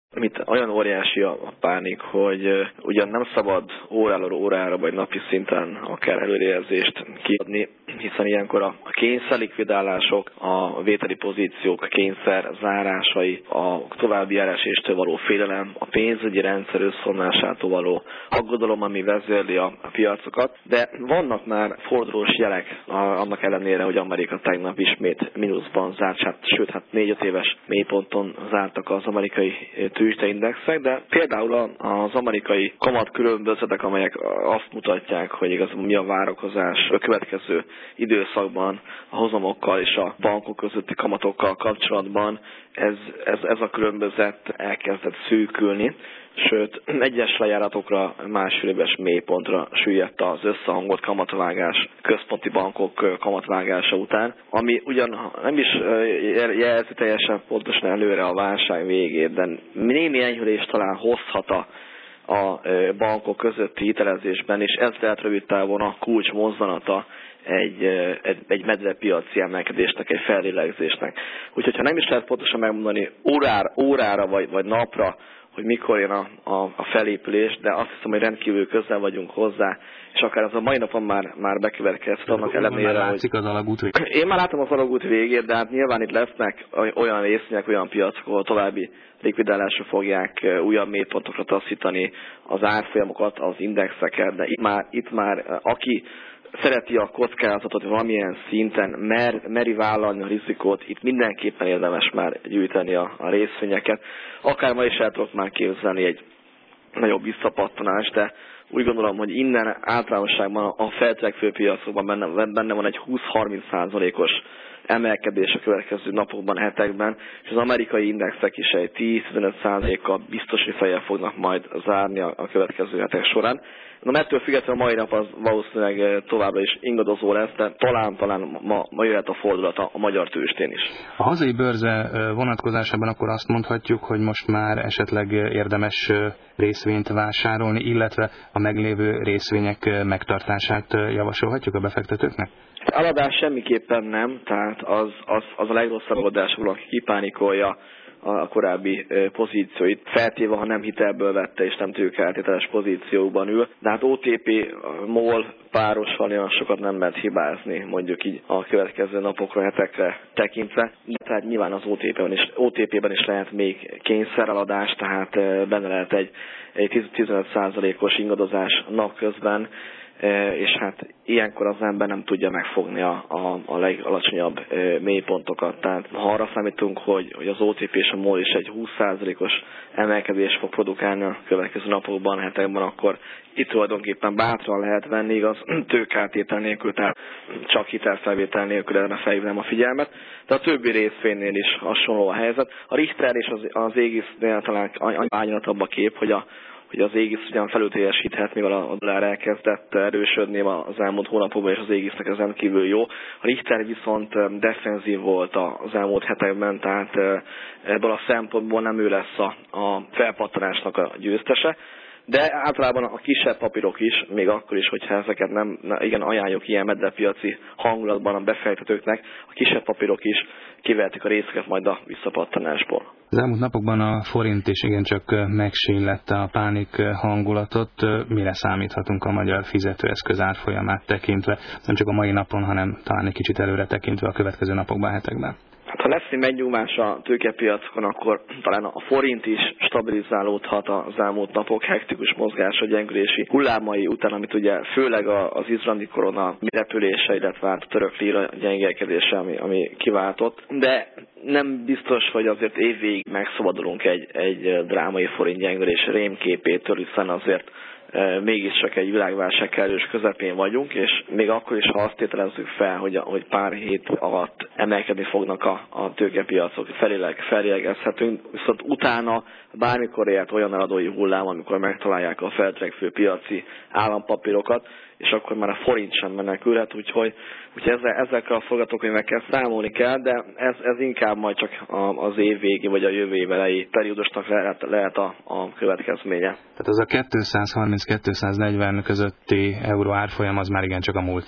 Itt olyan óriási a pánik, hogy ugyan nem szabad óráról órára vagy napi szinten akár előrejelzést kiadni, hiszen ilyenkor a kényszerlikvidálások, a vételi pozíciók kényszer zárásai, a további járáséstől való félelem, a pénzügyi rendszer összeomlásától való aggodalom, ami vezérli a piacokat, de vannak már fordulós jelek annak ellenére, hogy Amerika tegnap ismét mínuszban zárt, sőt 4-5 éves mélyponton zártak az amerikai tőzsdeindexek, de például az amerikai kamatkülönbözetek, amelyek azt mutatják, hogy igazából mi a várakozás a következő időszakban a hozamokkal és a bankok közötti kamatokkal kapcsolatban, ez a különbözet elkezdett szűkülni, sőt, egyes lejáratokra másfél éves mélypontra süllyedt az összehangolt kamatvágás, központi bankok kamatvágása után, ami ugyan nem is jelzi teljesen pontosan előre a válság végét, de némi enyhülést talán hozhat a bankok közötti hitelezésben, és ez lehet rövid távon a kulcs mozzanata egy medvepiaci emelkedésnek, egy fellélegzésnek. Úgyhogy ha nem is lehet pontosan megmondani órára vagy napra, hogy mikor jön a felépülés, de azt hiszem, hogy rendkívül közel vagyunk hozzá, és akár az a mai napon már bekövetkezett annak ellenére, hogy... az alagút végét. Én már látom az alagút végét, de hát nyilván itt lesznek olyan részvények, olyan piacok, ahol további likvidálásra fogják újabb mélypontokra taszítani az árfolyamokat, az indexeket, de itt már aki szereti a kockázatot valamilyen szinten, meri vállalni a rizikót, itt mindenképpen érdemes már gyűjteni a részvényeket. Akár ma is el tudok már képzelni egy nagyobb visszapattanást, de úgy gondolom, hogy innen általánosságban a feltörekvő piacokban benne van egy 20-30%-os emelkedés a következő napokban, hetekben, és az amerikai indexek is egy 10-15%-kal biztos, hogy feljel fognak majd zárni a következő hetek során. Na, ettől függetlenül a mai nap az valószínűleg továbbra is ingadozó lesz, de talán ma jöhet a fordulat a magyar tőzsdén is. A hazai bőrze vonatkozásában akkor azt mondhatjuk, hogy most már esetleg érdemes részvényt vásárolni, illetve a meglévő részvények megtartását javasolhatjuk a befektetőknek? Eladás semmiképpen nem, tehát az a legrosszabb oldás, aki kipánikolja a korábbi pozícióit, feltéve, ha nem hitelből vette és nem tőkeáttételes pozícióban ül. De hát OTP, MOL párosan olyan sokat nem lehet hibázni, mondjuk így a következő napokra, hetekre tekintve. De tehát nyilván az OTP-ben is lehet még kényszereladás, tehát benne lehet egy 15%-os ingadozás napközben, és hát ilyenkor az ember nem tudja megfogni a legalacsonyabb mélypontokat. Tehát ha arra számítunk, hogy az OTP és a MOL is egy 20%-os emelkedést fog produkálni a következő napokban, hetekben, akkor itt tulajdonképpen bátran lehet venni, igaz, tőkeáttétel nélkül, tehát csak hitelfelvétel nélkül erre felhívnám a figyelmet. De a többi részvénynél is hasonló a helyzet. A Richter és az Aegis-nél talán ányolatabb a kép, hogy az Aegis ugyan felülteljesíthet, mivel a dollár elkezdett erősödni az elmúlt hónapokban, és az Aegisnek ez rendkívül jó. A Richter viszont defenzív volt az elmúlt hetekben, tehát ebből a szempontból nem ő lesz a felpattanásnak a győztese. De általában a kisebb papírok is, még akkor is, hogyha ezeket nem igen ajánljuk ilyen medvepiaci hangulatban a befektetőknek, a kisebb papírok is kivehetik a részeket majd a visszapattanásból. Az elmúlt napokban a forint is igencsak megsínlette a pánik hangulatot. Mire számíthatunk a magyar fizetőeszköz árfolyamát tekintve, nem csak a mai napon, hanem talán egy kicsit előre tekintve a következő napokban, hetekben? Hát, ha lesz egy megnyugvás a tőkepiacon, akkor talán a forint is stabilizálódhat az elmúlt napok hektikus mozgása, gyengülési hullámai után, amit ugye főleg az izlandi korona repülése, illetve a török líra gyengélkedése, ami kiváltott. De nem biztos, hogy azért évvégig megszabadulunk egy drámai forint gyengülés rémképétől, hiszen azért mégiscsak egy világválság kellős közepén vagyunk, és még akkor is, ha azt tételezzük fel, hogy pár hét alatt emelkedni fognak a tőkepiacok, felélegezhetünk, viszont utána bármikor ért olyan eladói hullám, amikor megtalálják a feltörekvő piaci állampapírokat, és akkor már a forint sem menekülhet, úgyhogy ezekkel a forgatókönyvekkel számolni kell, de ez inkább majd csak az év végi vagy a jövő év elejé periódusnak lehet a következménye. Tehát az a 230-240 közötti euró árfolyam az már igencsak a múlté.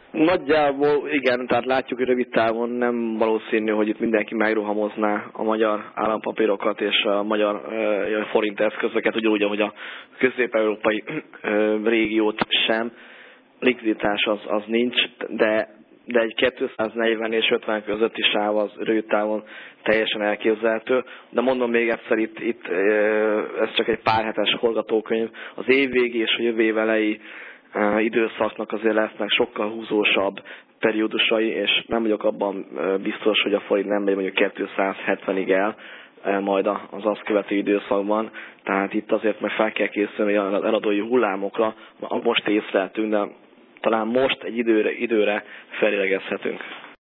Nagyjából igen, tehát látjuk, hogy rövid távon nem valószínű, hogy itt mindenki megrohamozná a magyar állampapírokat és a magyar forint eszközöket, ugyanúgy, ahogy a közép-európai régiót sem. Likviditás az nincs, de egy 240 és 50 közötti sáv az rövid távon teljesen elképzelhető. De mondom még egyszer, itt ez csak egy pár hetes forgatókönyv. Az évvégi és a jövő év elejé időszaknak azért lesznek sokkal húzósabb periódusai, és nem vagyok abban biztos, hogy a forint nem megy mondjuk 270-ig el majd az azt követő időszakban. Tehát itt azért meg fel kell készülni az eladói hullámokra, most észleltünk, de talán most egy időre felélegezhetünk.